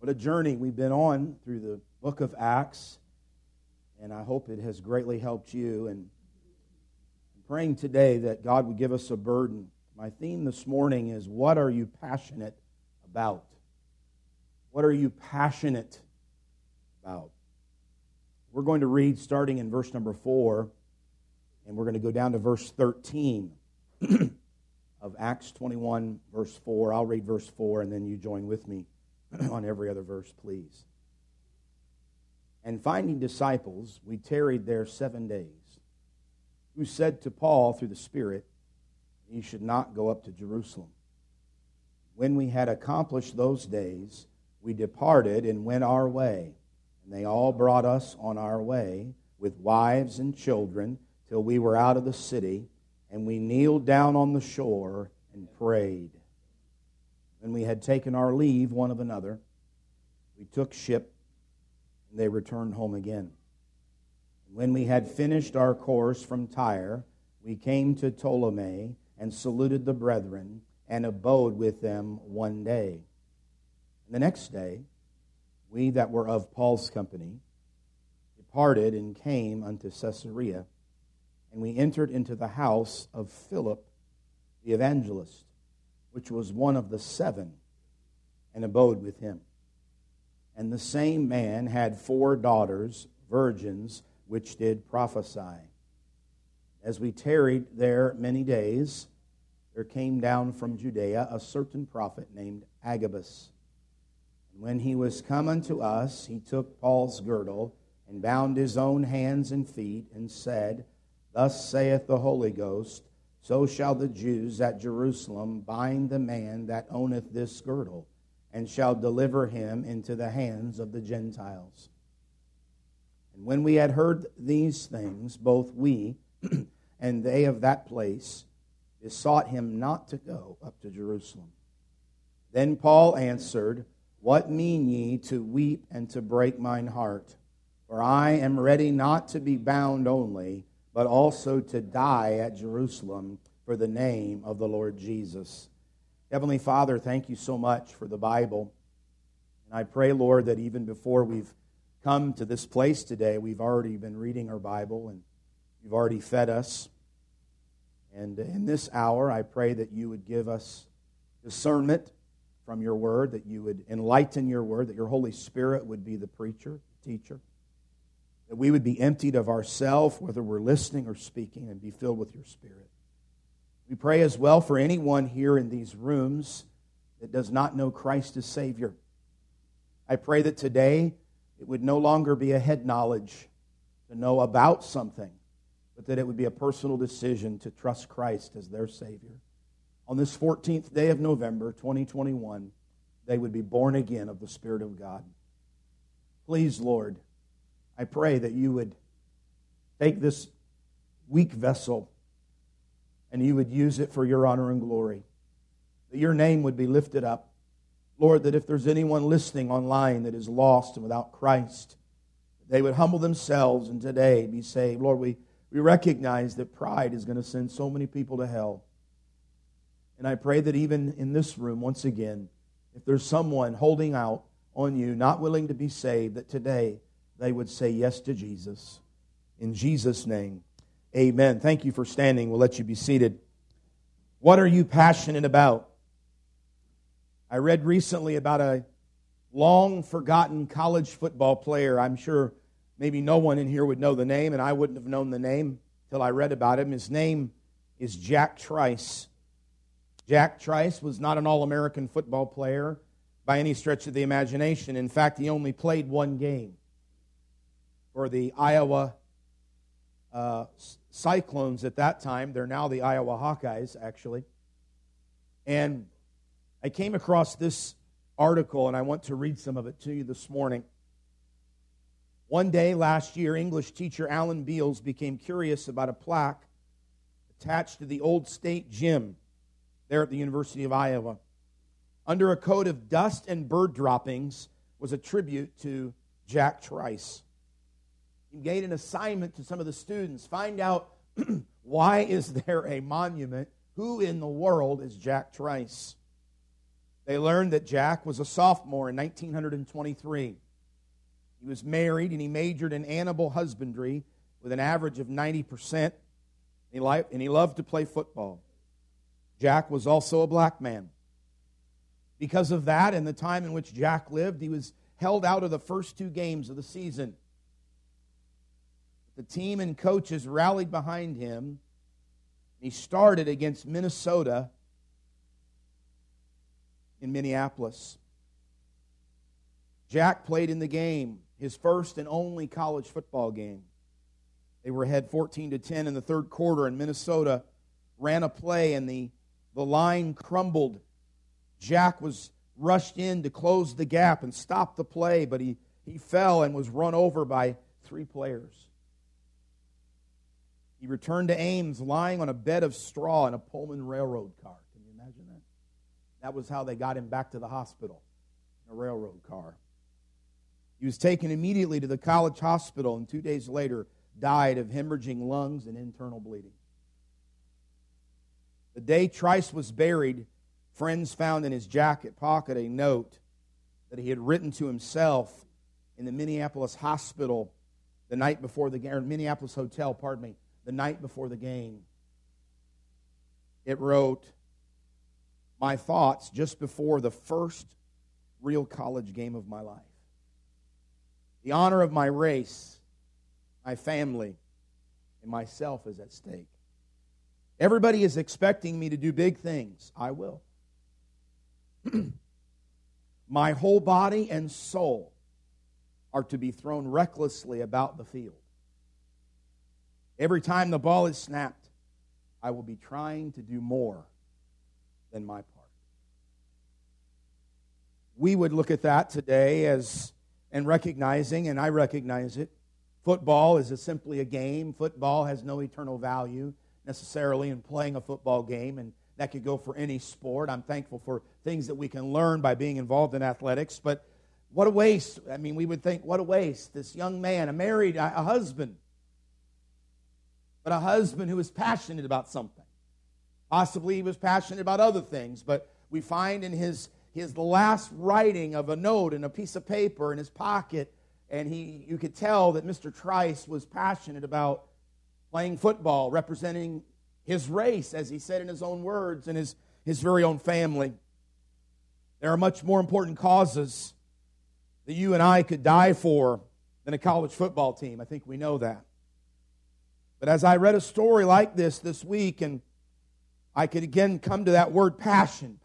What a journey we've been on through the book of Acts, and I hope it has greatly helped you. And I'm praying today that God would give us a burden. My theme this morning is, what are you passionate about? What are you passionate about? We're going to read starting in verse number 4, and we're going to go down to verse 13 of Acts 21, verse 4. I'll read verse 4, and then you join with me on every other verse, please. And finding disciples, we tarried there 7 days, who said to Paul through the Spirit, he should not go up to Jerusalem. When we had accomplished those days, we departed and went our way. And they all brought us on our way with wives and children till we were out of the city, and we kneeled down on the shore and prayed. When we had taken our leave one of another, we took ship, and they returned home again. And when we had finished our course from Tyre, we came to Ptolemy and saluted the brethren, and abode with them 1 day. And the next day, we that were of Paul's company departed and came unto Caesarea, and we entered into the house of Philip the evangelist, which was one of the 7, and abode with him. And the same man had 4 daughters, virgins, which did prophesy. As we tarried there many days, there came down from Judea a certain prophet named Agabus. And when he was come unto us, he took Paul's girdle, and bound his own hands and feet, and said, Thus saith the Holy Ghost, so shall the Jews at Jerusalem bind the man that owneth this girdle, and shall deliver him into the hands of the Gentiles. And when we had heard these things, both we and they of that place besought him not to go up to Jerusalem. Then Paul answered, What mean ye to weep and to break mine heart? For I am ready not to be bound only, but also to die at Jerusalem for the name of the Lord Jesus. Heavenly Father, thank you so much for the Bible. And I pray, Lord, that even before we've come to this place today, we've already been reading our Bible, and you've already fed us. And in this hour, I pray that you would give us discernment from your word, that you would enlighten your word, that your Holy Spirit would be the preacher, teacher, that we would be emptied of ourselves, whether we're listening or speaking, and be filled with your Spirit. We pray as well for anyone here in these rooms that does not know Christ as Savior. I pray that today it would no longer be a head knowledge to know about something, but that it would be a personal decision to trust Christ as their Savior. On this 14th day of November, 2021, they would be born again of the Spirit of God. Please, Lord, I pray that you would take this weak vessel and you would use it for your honor and glory, that your name would be lifted up. Lord, that if there's anyone listening online that is lost and without Christ, they would humble themselves and today be saved. Lord, we recognize that pride is going to send so many people to hell. And I pray that even in this room, once again, if there's someone holding out on you, not willing to be saved, that today they would say yes to Jesus. In Jesus' name, amen. Thank you for standing. We'll let you be seated. What are you passionate about? I read recently about a long-forgotten college football player. I'm sure maybe no one in here would know the name, and I wouldn't have known the name till I read about him. His name is Jack Trice. Jack Trice was not an All-American football player by any stretch of the imagination. In fact, he only played 1 game for the Iowa Cyclones at that time. They're now the Iowa Hawkeyes, actually. And I came across this article, and I want to read some of it to you this morning. One day last year, English teacher Alan Beals became curious about a plaque attached to the old state gym there at the University of Iowa. Under a coat of dust and bird droppings was a tribute to Jack Trice. He gave an assignment to some of the students. Find out why is there a monument? Who in the world is Jack Trice? They learned that Jack was a sophomore in 1923. He was married and he majored in animal husbandry with an average of 90%. And he loved to play football. Jack was also a black man. Because of that, and the time in which Jack lived, he was held out of the first 2 games of the season. The team and coaches rallied behind him. He started against Minnesota in Minneapolis. Jack played in the game, his first and only college football game. They were ahead 14-10 in the third quarter, and Minnesota ran a play, and the line crumbled. Jack was rushed in to close the gap and stop the play, but he fell and was run over by 3 players. He returned to Ames lying on a bed of straw in a Pullman Railroad car. Can you imagine that? That was how they got him back to the hospital, in a railroad car. He was taken immediately to the college hospital and 2 days later died of hemorrhaging lungs and internal bleeding. The day Trice was buried, friends found in his jacket pocket a note that he had written to himself in the Minneapolis hospital the night before the game, or Minneapolis hotel, the night before the game. It wrote, "My thoughts just before the first real college game of my life. The honor of my race, my family, and myself is at stake. Everybody is expecting me to do big things. I will. My whole body and soul are to be thrown recklessly about the field. Every time the ball is snapped, I will be trying to do more than my part." We would look at that today and recognizing, and I recognize it, football is simply a game. Football has no eternal value necessarily in playing a football game, and that could go for any sport. I'm thankful for things that we can learn by being involved in athletics, but what a waste. I mean, we would think, what a waste. This young man, a husband, but a husband who was passionate about something. Possibly he was passionate about other things, but we find in his the last writing of a note and a piece of paper in his pocket, and you could tell that Mr. Trice was passionate about playing football, representing his race, as he said in his own words, and his very own family. There are much more important causes that you and I could die for than a college football team. I think we know that. But as I read a story like this week, and I could again come to that word passion.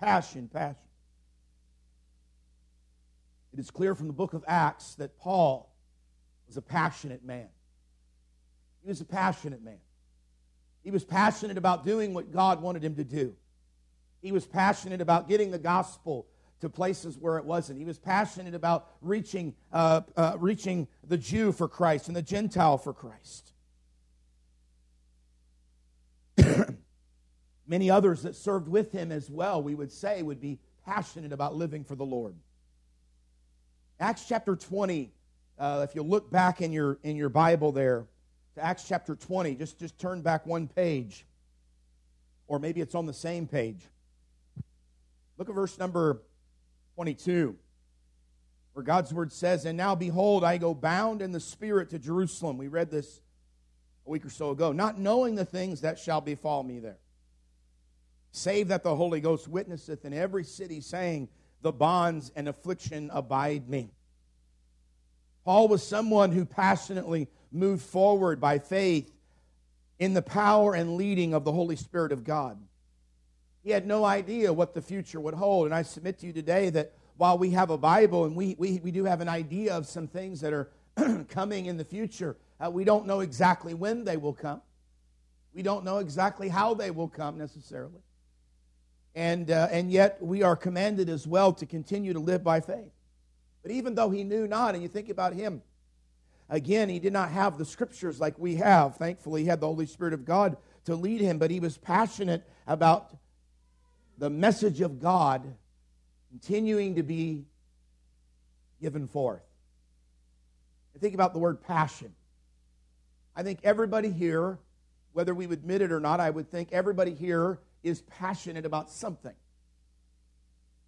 It is clear from the book of Acts that Paul was a passionate man. He was a passionate man. He was passionate about doing what God wanted him to do. He was passionate about getting the gospel to places where it wasn't. He was passionate about reaching the Jew for Christ and the Gentile for Christ. Many others that served with him as well, we would say, would be passionate about living for the Lord. Acts chapter 20, if you look back in your Bible there, to Acts chapter 20, just turn back one page, or maybe it's on the same page. Look at verse number 22, where God's word says, "And now behold, I go bound in the Spirit to Jerusalem." We read this a week or so ago. "Not knowing the things that shall befall me there, save that the Holy Ghost witnesseth in every city, saying, the bonds and affliction abide me." Paul was someone who passionately moved forward by faith in the power and leading of the Holy Spirit of God. He had no idea what the future would hold. And I submit to you today that while we have a Bible and we do have an idea of some things that are coming in the future, we don't know exactly when they will come. We don't know exactly how they will come necessarily. And yet we are commanded as well to continue to live by faith. But even though he knew not, and you think about him, again, he did not have the Scriptures like we have. Thankfully, he had the Holy Spirit of God to lead him, but he was passionate about the message of God continuing to be given forth. I think about the word passion. I think everybody here, whether we admit it or not, I would think everybody here is passionate about something.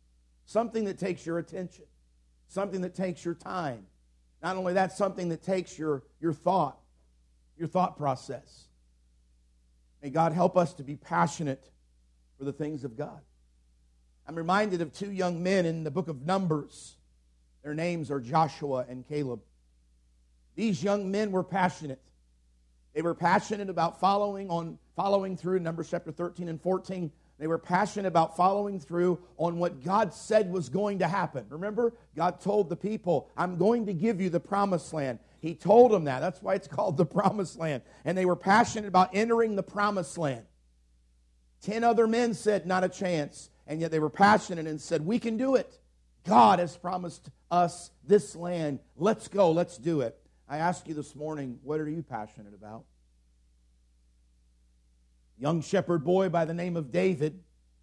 something that takes your attention, something that takes your time. Not only that, something that takes your thought process. May God help us to be passionate for the things of God. I'm reminded of two young men in the book of Numbers. Their names are Joshua and Caleb. These young men were passionate. They were passionate about following through Numbers chapter 13 and 14. They were passionate about following through on what God said was going to happen. Remember, God told the people, I'm going to give you the promised land. He told them that. That's why it's called the promised land. And they were passionate about entering the promised land. 10 other men said, not a chance. And yet they were passionate and said, we can do it. God has promised us this land. Let's go. Let's do it. I ask you this morning, what are you passionate about? Young shepherd boy by the name of David,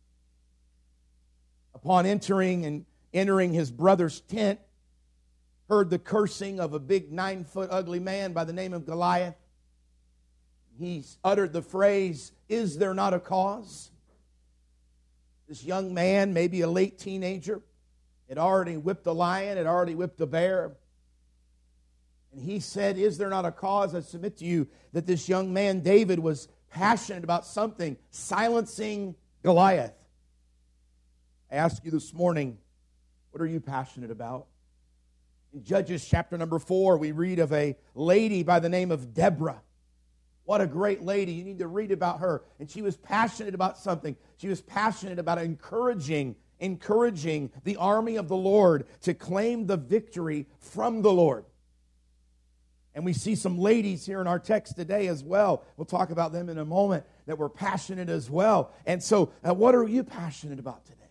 upon entering his brother's tent, heard the cursing of a big 9-foot ugly man by the name of Goliath. He uttered the phrase, is there not a cause? This young man, maybe a late teenager, had already whipped a lion, had already whipped a bear. And he said, is there not a cause? I submit to you that this young man, David, was passionate about something, silencing Goliath. I ask you this morning, what are you passionate about? In Judges chapter number 4, we read of a lady by the name of Deborah. What a great lady. You need to read about her. And she was passionate about something. She was passionate about encouraging the army of the Lord to claim the victory from the Lord. And we see some ladies here in our text today as well. We'll talk about them in a moment, that were passionate as well. And so, what are you passionate about today?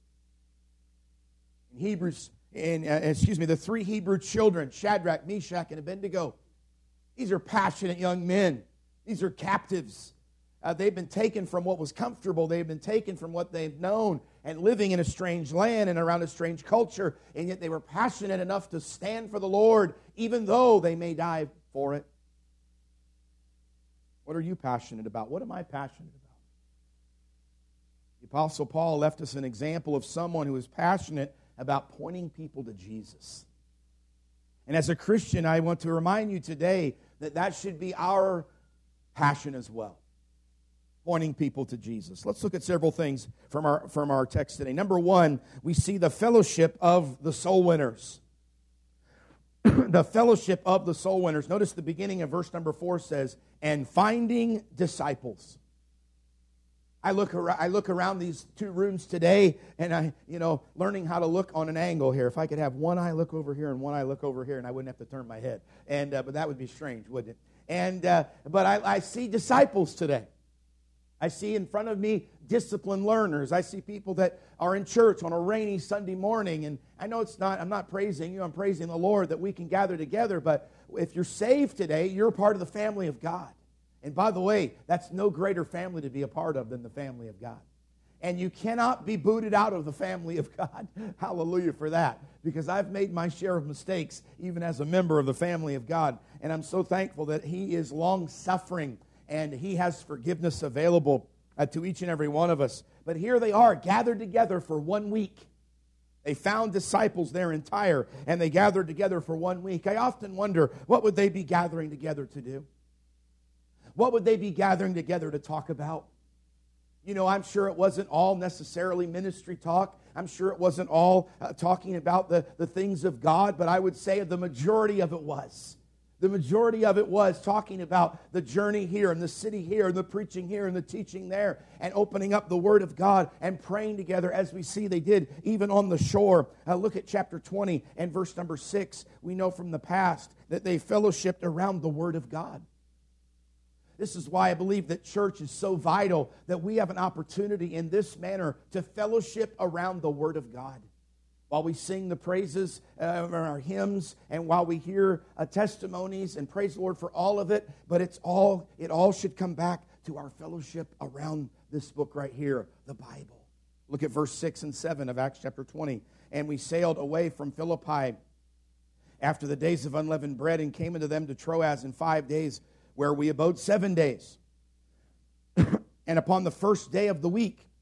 The 3 Hebrew children, Shadrach, Meshach, and Abednego. These are passionate young men. These are captives. They've been taken from what was comfortable. They've been taken from what they've known and living in a strange land and around a strange culture. And yet they were passionate enough to stand for the Lord, even though they may die for it. What are you passionate about? What am I passionate about? The Apostle Paul left us an example of someone who is passionate about pointing people to Jesus. And as a Christian, I want to remind you today that should be our passion as well. Pointing people to Jesus. Let's look at several things from our text today. Number 1, we see the fellowship of the soul winners. The fellowship of the soul winners. Notice the beginning of verse number 4 says, and finding disciples. I look around these 2 rooms today, and learning how to look on an angle here. If I could have one eye look over here and one eye look over here, and I wouldn't have to turn my head. But that would be strange, wouldn't it? But I see disciples today. I see in front of me disciplined learners. I see people that are in church on a rainy Sunday morning. And I know I'm not praising you, I'm praising the Lord that we can gather together. But if you're saved today, you're a part of the family of God. And by the way, that's no greater family to be a part of than the family of God. And you cannot be booted out of the family of God. Hallelujah for that. Because I've made my share of mistakes, even as a member of the family of God. And I'm so thankful that He is long-suffering and He has forgiveness available to each and every one of us. But here they are, gathered together for 1 week. They found disciples there in Tyre, and they gathered together for 1 week. I often wonder, what would they be gathering together to do? What would they be gathering together to talk about? I'm sure it wasn't all necessarily ministry talk. I'm sure it wasn't all talking about the things of God, but I would say the majority of it was. The majority of it was talking about the journey here and the city here and the preaching here and the teaching there and opening up the Word of God and praying together as we see they did even on the shore. Look at chapter 20 and verse number 6. We know from the past that they fellowshiped around the Word of God. This is why I believe that church is so vital, that we have an opportunity in this manner to fellowship around the Word of God. While we sing the praises of our hymns, and while we hear testimonies, and praise the Lord for all of it, but it all should come back to our fellowship around this book right here, the Bible. Look at verse 6 and 7 of Acts chapter 20. And we sailed away from Philippi after the days of unleavened bread, and came into them to Troas in 5 days, where we abode 7 days. And upon the first day of the week,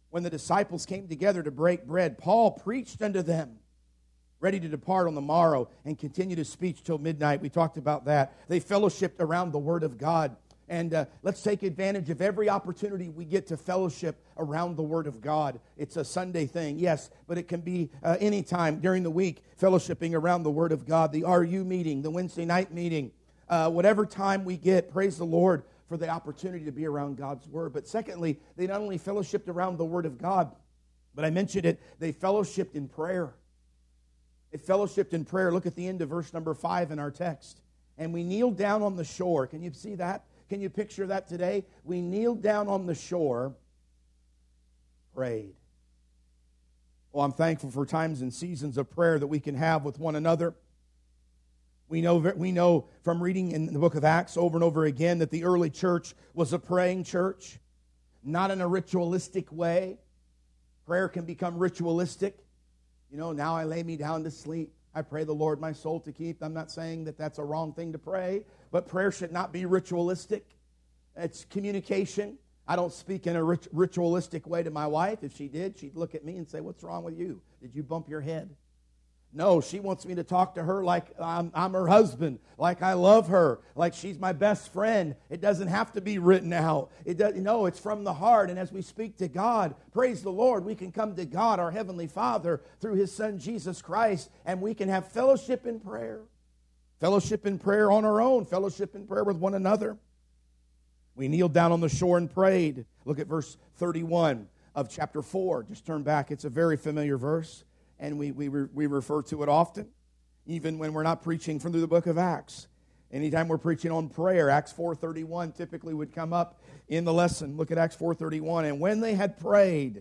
when the disciples came together to break bread, Paul preached unto them, ready to depart on the morrow and continue to speak till midnight. We talked about that. They fellowshiped around the Word of God. And let's take advantage of every opportunity we get to fellowship around the Word of God. It's a Sunday thing, yes, but it can be any time during the week, fellowshipping around the Word of God. The RU meeting, the Wednesday night meeting, whatever time we get, praise the Lord for the opportunity to be around God's Word. But secondly, they not only fellowshipped around the Word of God, but I mentioned it, they fellowshipped in prayer. They fellowshipped in prayer. Look at the end of verse number 5 in our text. And we kneeled down on the shore. Can you see that? Can you picture that today? We kneeled down on the shore, prayed. Well, I'm thankful for times and seasons of prayer that we can have with one another. We know from reading in the book of Acts over and over again that the early church was a praying church, not in a ritualistic way. Prayer can become ritualistic. You know, now I lay me down to sleep. I pray the Lord my soul to keep. I'm not saying that that's a wrong thing to pray, but prayer should not be ritualistic. It's communication. I don't speak in a ritualistic way to my wife. If she did, she'd look at me and say, "What's wrong with you? Did you bump your head?" No, she wants me to talk to her like I'm her husband, like I love her, like she's my best friend. It doesn't have to be written out. No, it's from the heart. And as we speak to God, praise the Lord, we can come to God, our Heavenly Father, through His Son, Jesus Christ, and we can have fellowship in prayer. Fellowship in prayer on our own, fellowship in prayer with one another. We kneeled down on the shore and prayed. Look at verse 31 of chapter 4. Just turn back. It's a very familiar verse. And we refer to it often, even when we're not preaching from the book of Acts. Anytime we're preaching on prayer, Acts 4:31 typically would come up in the lesson. Look at Acts 4:31. And when they had prayed,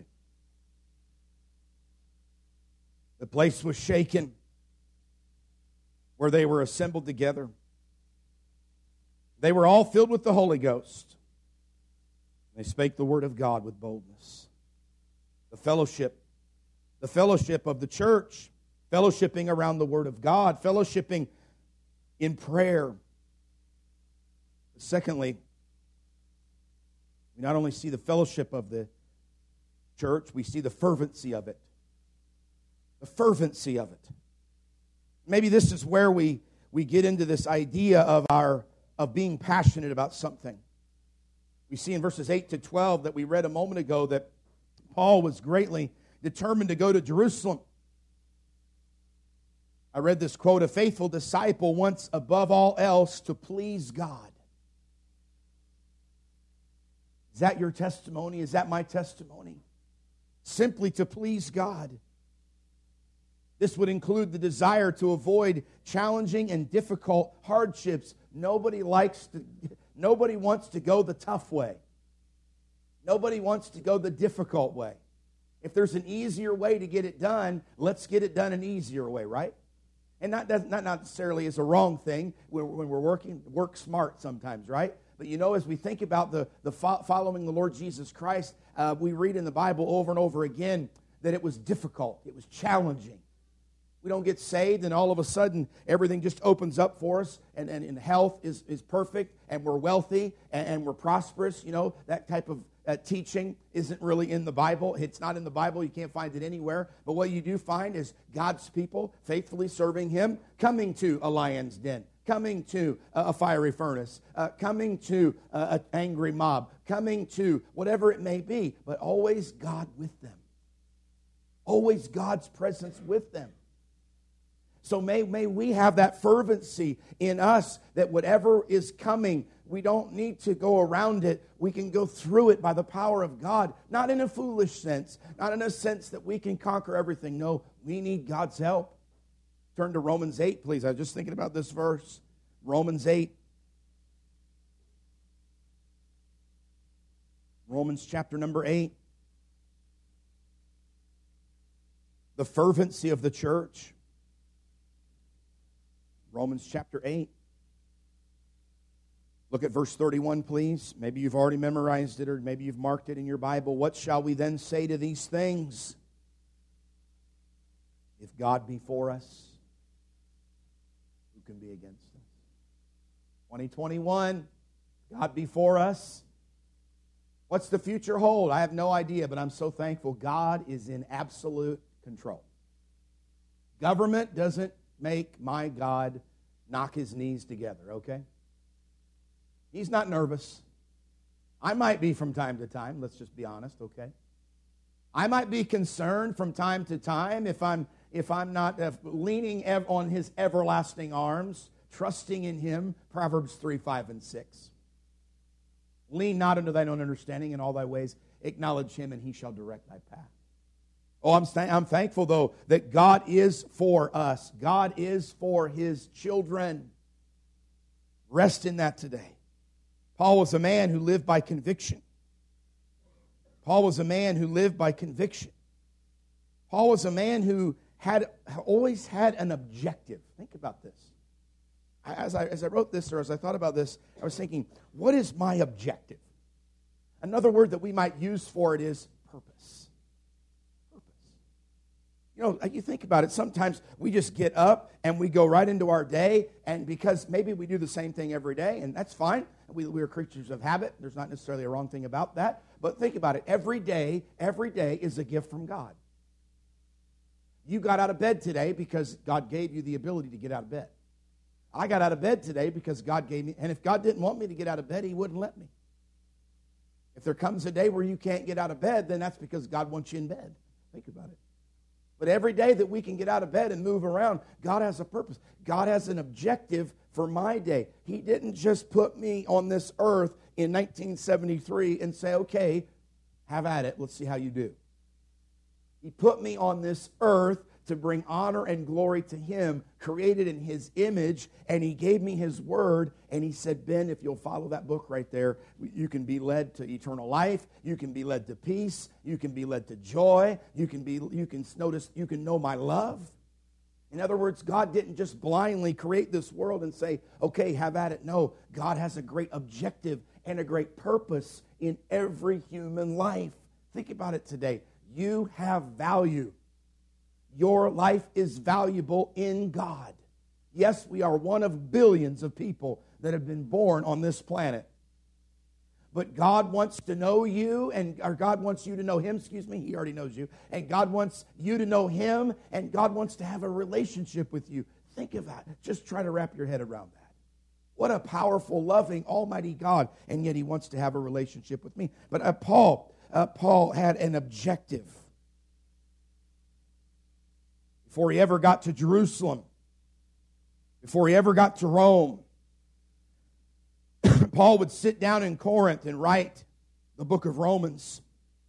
the place was shaken where they were assembled together. They were all filled with the Holy Ghost. They spake the word of God with boldness. The fellowship of the church, fellowshipping around the Word of God, fellowshipping in prayer. Secondly, we not only see the fellowship of the church, we see the fervency of it. The fervency of it. Maybe this is where we get into this idea of being passionate about something. We see in verses 8 to 12 that we read a moment ago that Paul was greatly determined to go to Jerusalem. I read this quote, "A faithful disciple wants above all else to please God." Is that your testimony? Is that my testimony? Simply to please God. This would include the desire to avoid challenging and difficult hardships. Nobody wants to go the tough way. Nobody wants to go the difficult way. If there's an easier way to get it done, let's get it done an easier way, right? And not necessarily is a wrong thing when we're work smart sometimes, right? But you know, as we think about the following the Lord Jesus Christ, we read in the Bible over and over again that it was difficult, it was challenging. We don't get saved and all of a sudden everything just opens up for us and health is perfect and we're wealthy and we're prosperous. You know, that type of teaching isn't really in the Bible. It's not in the Bible. You can't find it anywhere. But what you do find is God's people faithfully serving Him, coming to a lion's den, coming to a fiery furnace, coming to an angry mob, coming to whatever it may be, but always God with them. Always God's presence with them. So may we have that fervency in us that whatever is coming, we don't need to go around it. We can go through it by the power of God. Not in a foolish sense. Not in a sense that we can conquer everything. No, we need God's help. Turn to Romans 8, please. I was just thinking about this verse. Romans 8. Romans chapter number 8. The fervency of the church. Romans chapter 8. Look at verse 31, please. Maybe you've already memorized it or maybe you've marked it in your Bible. What shall we then say to these things? If God be for us, who can be against us? 2021, God be for us. What's the future hold? I have no idea, but I'm so thankful God is in absolute control. Government doesn't make my God knock his knees together, okay? He's not nervous. I might be from time to time, let's just be honest, okay? I might be concerned from time to time if I'm not leaning on his everlasting arms, trusting in him, Proverbs 3, 5, and 6. Lean not unto thine own understanding, in all thy ways acknowledge him, and he shall direct thy path. Oh, I'm thankful, though, that God is for us. God is for his children. Rest in that today. Paul was a man who lived by conviction. Paul was a man who lived by conviction. Paul was a man who always had an objective. Think about this. As I wrote this, or as I thought about this, I was thinking, what is my objective? Another word that we might use for it is purpose. Purpose. You know, you think about it, sometimes we just get up and we go right into our day, and because maybe we do the same thing every day, and that's fine. We're creatures of habit. There's not necessarily a wrong thing about that. But think about it. Every day is a gift from God. You got out of bed today because God gave you the ability to get out of bed. I got out of bed today because God gave me, and if God didn't want me to get out of bed, he wouldn't let me. If there comes a day where you can't get out of bed, then that's because God wants you in bed. Think about it. But every day that we can get out of bed and move around, God has a purpose. God has an objective for my day. He didn't just put me on this earth in 1973 and say, okay, have at it. Let's see how you do. He put me on this earth to bring honor and glory to him, created in his image, and he gave me his word, and he said, Ben, if you'll follow that book right there, you can be led to eternal life, you can be led to peace, you can be led to joy, you can know my love. In other words, God didn't just blindly create this world and say, okay, have at it. No, God has a great objective and a great purpose in every human life. Think about it today. You have value. Your life is valuable in God. Yes, we are one of billions of people that have been born on this planet. But God wants to know you, or God wants you to know him. He already knows you. And God wants you to know him, and God wants to have a relationship with you. Think of that. Just try to wrap your head around that. What a powerful, loving, almighty God, and yet he wants to have a relationship with me. But Paul had an objective. Before he ever got to Jerusalem, before he ever got to Rome, Paul would sit down in Corinth and write the book of Romans.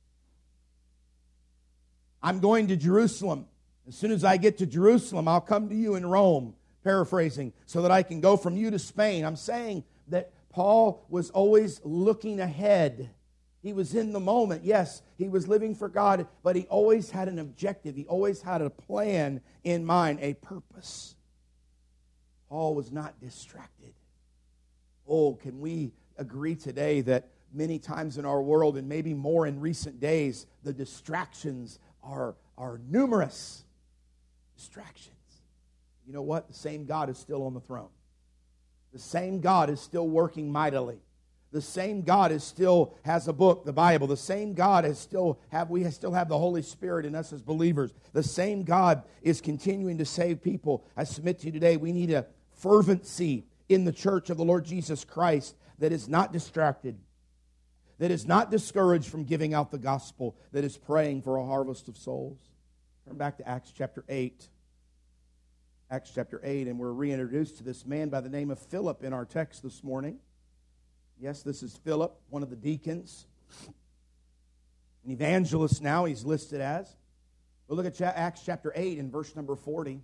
I'm going to Jerusalem. As soon as I get to Jerusalem, I'll come to you in Rome, paraphrasing, so that I can go from you to Spain. I'm saying that Paul was always looking ahead. He was in the moment. Yes, he was living for God, but he always had an objective. He always had a plan in mind, a purpose. Paul was not distracted. Oh, can we agree today that many times in our world, and maybe more in recent days, the distractions are numerous. Distractions. You know what? The same God is still on the throne. The same God is still working mightily. The same God still has a book, the Bible. The same God we still have the Holy Spirit in us as believers. The same God is continuing to save people. I submit to you today, we need a fervency in the church of the Lord Jesus Christ that is not distracted, that is not discouraged from giving out the gospel, that is praying for a harvest of souls. Turn back to Acts chapter 8. Acts chapter 8, and we're reintroduced to this man by the name of Philip in our text this morning. Yes, this is Philip, one of the deacons. An evangelist now he's listed as. We'll look at Acts chapter 8 and verse number 40.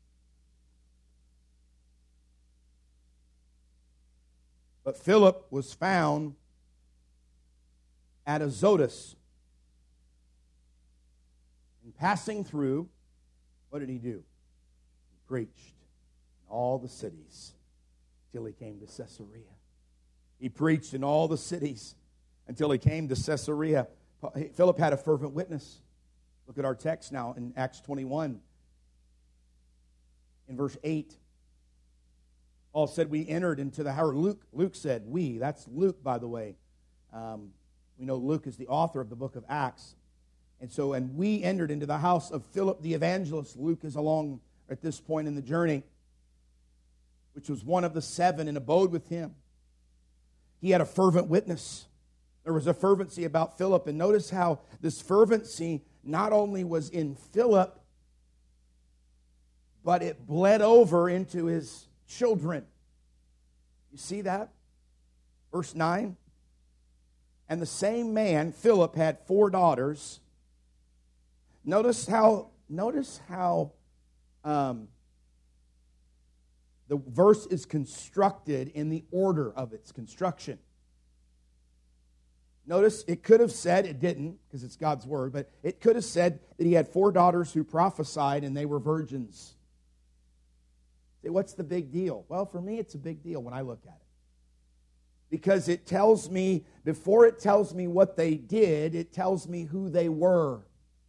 But Philip was found at Azotus. And passing through, what did he do? He preached in all the cities till he came to Caesarea. He preached in all the cities until he came to Caesarea. Philip had a fervent witness. Look at our text now in Acts 21. In verse 8, Paul said, we entered into the house. Luke said, we. That's Luke, by the way. We know Luke is the author of the book of Acts. And we entered into the house of Philip the evangelist. Luke is along at this point in the journey, which was one of the 7, and abode with him. He had a fervent witness. There was a fervency about Philip. And notice how this fervency not only was in Philip, but it bled over into his children. You see that? Verse 9. And the same man, Philip, had 4 daughters. Notice how the verse is constructed in the order of its construction. Notice it could have said, it didn't because it's God's word, but it could have said that he had 4 daughters who prophesied and they were virgins. Say, what's the big deal? Well, for me, it's a big deal when I look at it. Because it tells me, before it tells me what they did, it tells me who they were.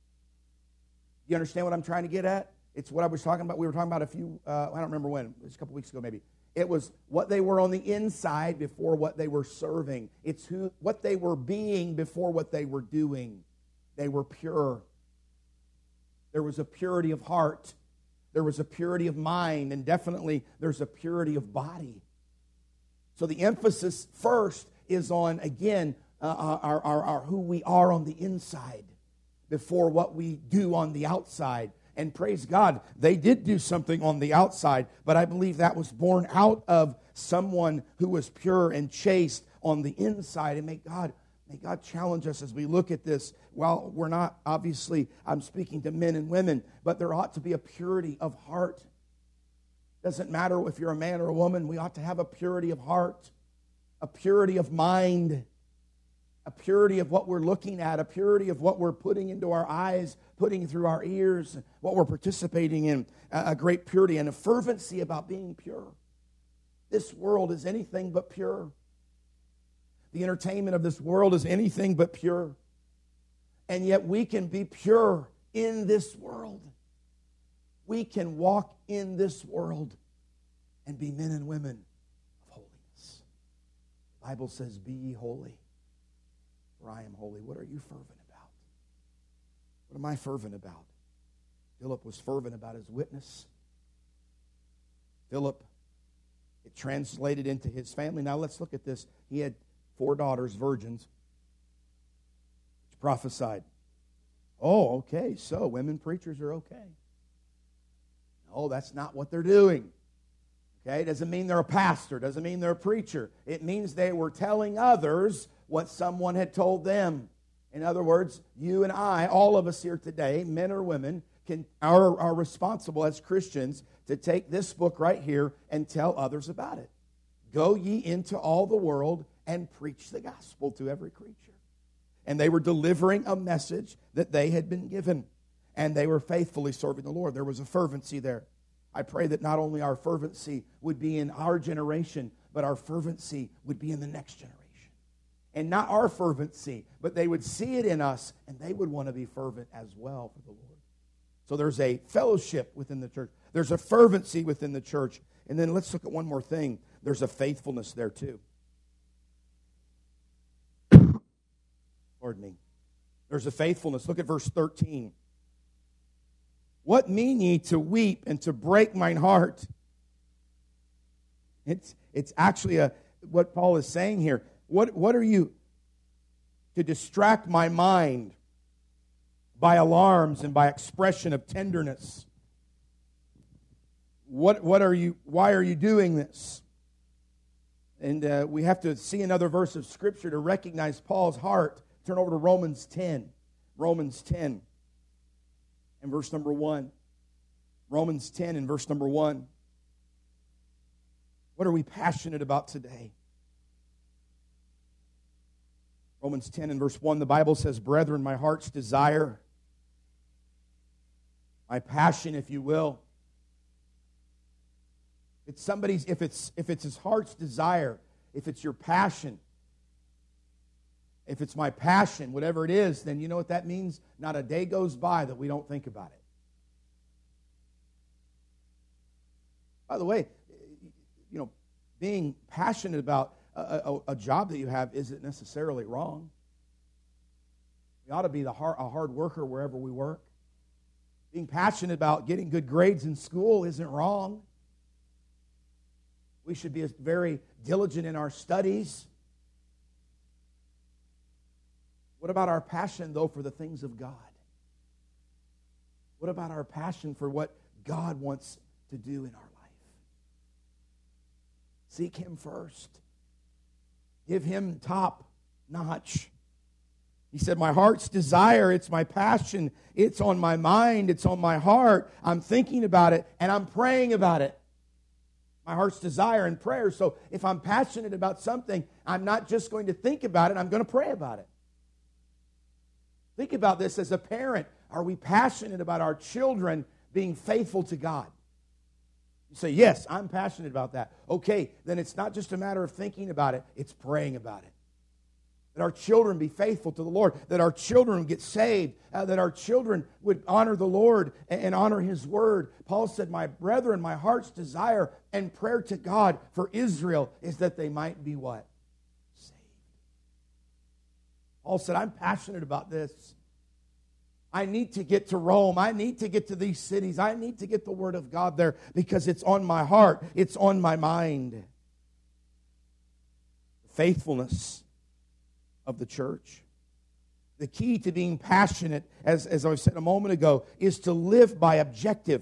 You understand what I'm trying to get at? It's what I was talking about. We were talking about I don't remember when. It was a couple weeks ago maybe. It was what they were on the inside before what they were serving. It's what they were being before what they were doing. They were pure. There was a purity of heart. There was a purity of mind. And definitely there's a purity of body. So the emphasis first is on, again, our who we are on the inside before what we do on the outside. And praise God, they did do something on the outside, but I believe that was born out of someone who was pure and chaste on the inside. And may God challenge us as we look at this. While we're not, obviously, I'm speaking to men and women, but there ought to be a purity of heart. Doesn't matter if you're a man or a woman, we ought to have a purity of heart, a purity of mind, a purity of what we're looking at, a purity of what we're putting into our eyes, putting through our ears, what we're participating in, a great purity and a fervency about being pure. This world is anything but pure. The entertainment of this world is anything but pure. And yet we can be pure in this world. We can walk in this world and be men and women of holiness. The Bible says, be ye holy, for I am holy. What are you fervent about? What am I fervent about? Philip was fervent about his witness. Philip, it translated into his family. Now let's look at this. He had 4 daughters, virgins, which prophesied. Oh, okay, so women preachers are okay. No, that's not what they're doing. Okay, doesn't mean they're a pastor, doesn't mean they're a preacher. It means they were telling others what someone had told them. In other words, you and I, all of us here today, men or women, are responsible as Christians to take this book right here and tell others about it. Go ye into all the world and preach the gospel to every creature. And they were delivering a message that they had been given. And they were faithfully serving the Lord. There was a fervency there. I pray that not only our fervency would be in our generation, but our fervency would be in the next generation. And not our fervency, but they would see it in us, and they would want to be fervent as well for the Lord. So there's a fellowship within the church. There's a fervency within the church. And then let's look at one more thing. There's a faithfulness there too. Pardon me. There's a faithfulness. Look at verse 13. What mean ye to weep and to break mine heart? It's actually what Paul is saying here. What are you to distract my mind by alarms and by expression of tenderness? What are you? Why are you doing this? And we have to see another verse of Scripture to recognize Paul's heart. Turn over to Romans 10. Romans 10 and verse number 1. Romans 10 and verse number 1. What are we passionate about today? Romans 10 and verse 1, the Bible says, brethren, my heart's desire, my passion, if you will. It's somebody's, if it's his heart's desire, if it's your passion, if it's my passion, whatever it is, then you know what that means? Not a day goes by that we don't think about it. By the way, being passionate about a job that you have isn't necessarily wrong. We ought to be a hard worker wherever we work. Being passionate about getting good grades in school isn't wrong. We should be very diligent in our studies. What about our passion, though, for the things of God? What about our passion for what God wants to do in our life? Seek Him first. Give Him top notch. He said, my heart's desire, it's my passion, it's on my mind, it's on my heart. I'm thinking about it, and I'm praying about it. My heart's desire and prayer. So if I'm passionate about something, I'm not just going to think about it, I'm going to pray about it. Think about this as a parent. Are we passionate about our children being faithful to God? You say, yes, I'm passionate about that. Okay, then it's not just a matter of thinking about it, it's praying about it. That our children be faithful to the Lord, that our children would get saved, that our children would honor the Lord and honor His Word. Paul said, my brethren, my heart's desire and prayer to God for Israel is that they might be what? Saved. Paul said, I'm passionate about this. I need to get to Rome. I need to get to these cities. I need to get the Word of God there because it's on my heart. It's on my mind. Faithfulness of the church. The key to being passionate, as I said a moment ago, is to live by objective.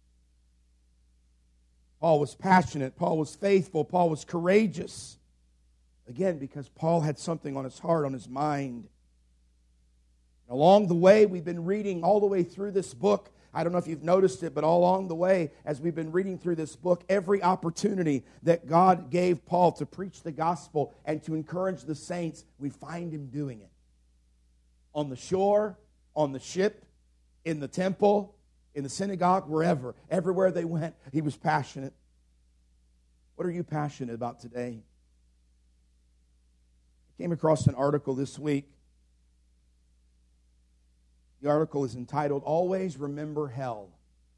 Paul was passionate. Paul was faithful. Paul was courageous. Again, because Paul had something on his heart, on his mind. Along the way, we've been reading all the way through this book. I don't know if you've noticed it, but all along the way, as we've been reading through this book, every opportunity that God gave Paul to preach the gospel and to encourage the saints, we find him doing it. On the shore, on the ship, in the temple, in the synagogue, wherever. Everywhere they went, he was passionate. What are you passionate about today? I came across an article this week. The article is entitled, Always Remember Hell.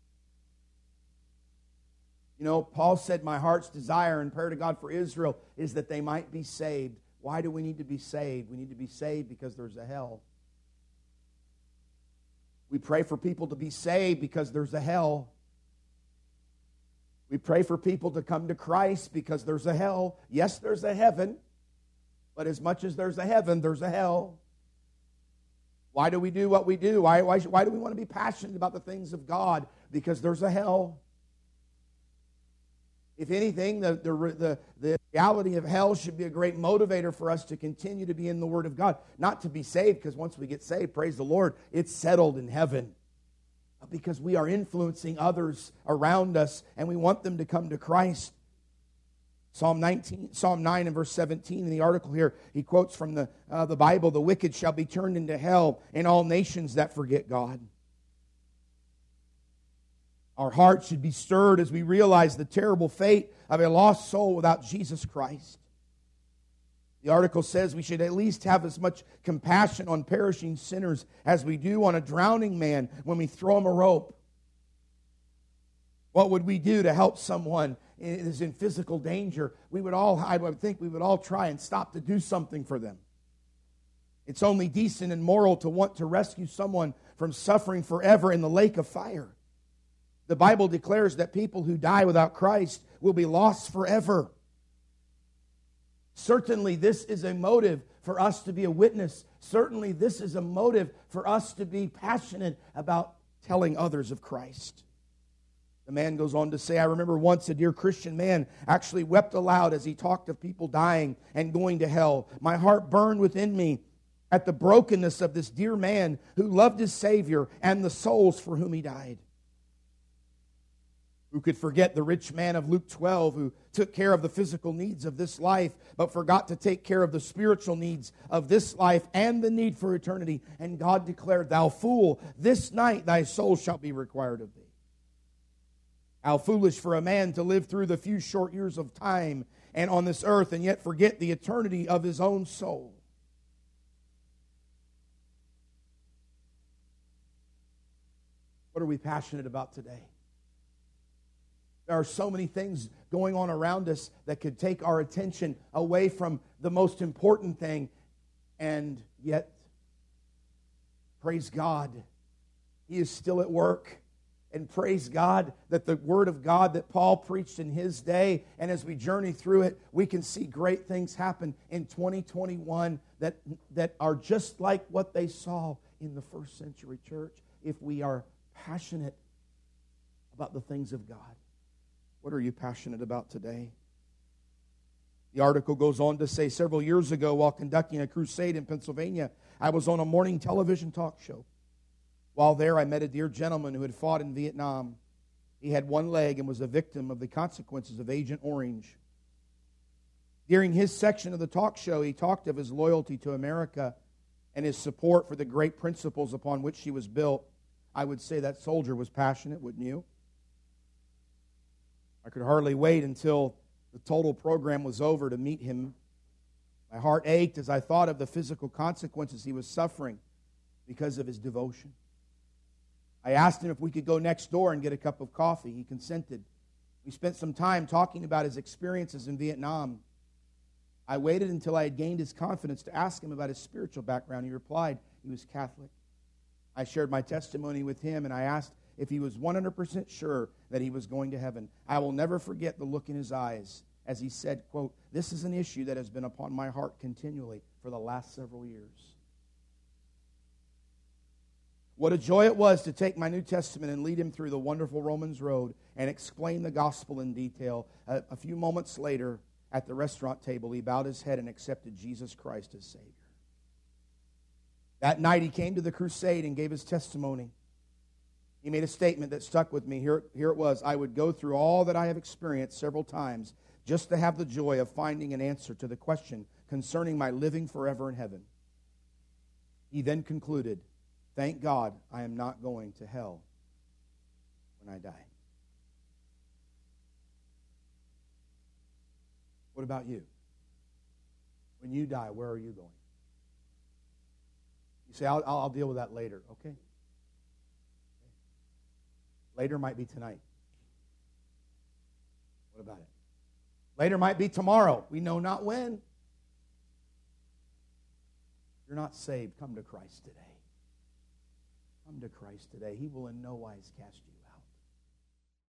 You know, Paul said, my heart's desire and prayer to God for Israel is that they might be saved. Why do we need to be saved? We need to be saved because there's a hell. We pray for people to be saved because there's a hell. We pray for people to come to Christ because there's a hell. Yes, there's a heaven, but as much as there's a heaven, there's a hell. Why do we do what we do? Why do we want to be passionate about the things of God? Because there's a hell. If anything, the reality of hell should be a great motivator for us to continue to be in the Word of God. Not to be saved, because once we get saved, praise the Lord, it's settled in heaven. But because we are influencing others around us, and we want them to come to Christ. Psalm 9 and verse 17 in the article here, he quotes from the Bible, the wicked shall be turned into hell, and all nations that forget God. Our hearts should be stirred as we realize the terrible fate of a lost soul without Jesus Christ. The article says we should at least have as much compassion on perishing sinners as we do on a drowning man when we throw him a rope. What would we do to help someone who is in physical danger? I would think we would all try and stop to do something for them. It's only decent and moral to want to rescue someone from suffering forever in the lake of fire. The Bible declares that people who die without Christ will be lost forever. Certainly this is a motive for us to be a witness. Certainly this is a motive for us to be passionate about telling others of Christ. The man goes on to say, I remember once a dear Christian man actually wept aloud as he talked of people dying and going to hell. My heart burned within me at the brokenness of this dear man who loved his Savior and the souls for whom he died. Who could forget the rich man of Luke 12 who took care of the physical needs of this life but forgot to take care of the spiritual needs of this life and the need for eternity? And God declared, thou fool, this night thy soul shall be required of thee. How foolish for a man to live through the few short years of time and on this earth and yet forget the eternity of his own soul. What are we passionate about today? There are so many things going on around us that could take our attention away from the most important thing, and yet Praise God, He is still at work. And praise God that the Word of God that Paul preached in his day, and as we journey through it, we can see great things happen in 2021 that are just like what they saw in the first century church if we are passionate about the things of God. What are you passionate about today? The article goes on to say, several years ago, while conducting a crusade in Pennsylvania, I was on a morning television talk show. While there, I met a dear gentleman who had fought in Vietnam. He had one leg and was a victim of the consequences of Agent Orange. During his section of the talk show, he talked of his loyalty to America and his support for the great principles upon which she was built. I would say that soldier was passionate, wouldn't you? I could hardly wait until the total program was over to meet him. My heart ached as I thought of the physical consequences he was suffering because of his devotion. I asked him if we could go next door and get a cup of coffee. He consented. We spent some time talking about his experiences in Vietnam. I waited until I had gained his confidence to ask him about his spiritual background. He replied he was Catholic. I shared my testimony with him, and I asked if he was 100% sure that he was going to heaven. I will never forget the look in his eyes as he said, quote, "This is an issue that has been upon my heart continually for the last several years." What a joy it was to take my New Testament and lead him through the wonderful Romans road and explain the gospel in detail. A few moments later, at the restaurant table, he bowed his head and accepted Jesus Christ as Savior. That night, he came to the crusade and gave his testimony. He made a statement that stuck with me. Here it was. I would go through all that I have experienced several times just to have the joy of finding an answer to the question concerning my living forever in heaven. He then concluded, "Thank God I am not going to hell when I die." What about you? When you die, where are you going? You say, I'll deal with that later. Okay. Later might be tonight. What about it? Later might be tomorrow. We know not when. If you're not saved, come to Christ today. Come to Christ today. He will in no wise cast you